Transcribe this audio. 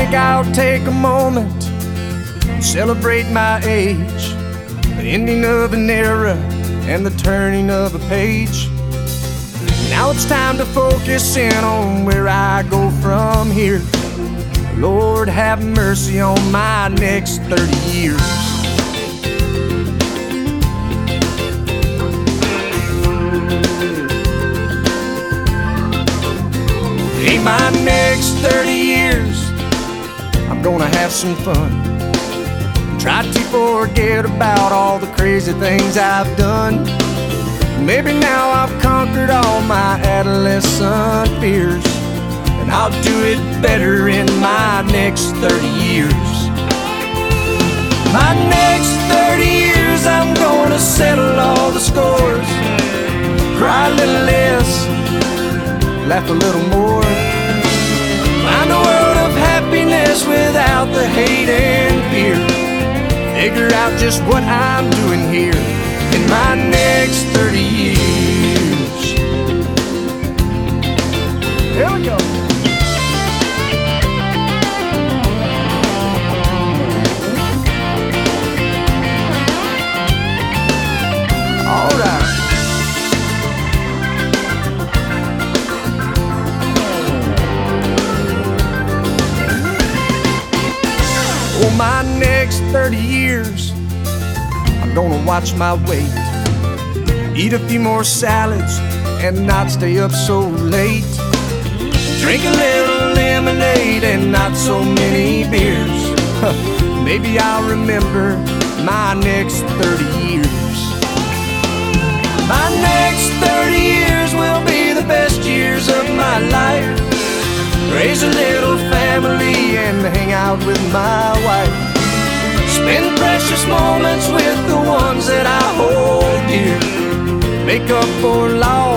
think I'll take a moment and celebrate my age, the ending of an era and the turning of a page. Now it's time to focus in on where I go from here. Lord, have mercy on my next 30 years. In my next 30 years, I'm gonna have some fun. Try to forget about all the crazy things I've done. Maybe now I've conquered all my adolescent fears, and I'll do it better in my next 30 years. My next 30 years, I'm gonna settle all the scores, cry a little less, laugh a little more, find a world of happiness without the hate and fear, figure out just what I'm doing here in my next 30 years. Here we go. All right. For my next 30 years, I'm gonna watch my weight, eat a few more salads and not stay up so late, drink a little lemonade and not so many beers. Maybe I'll remember my next 30 years. My next 30 years will be the best years of my life. Raise a little family and hang out with my wife. Spend precious moments with the ones that I hold dear. Make up for lost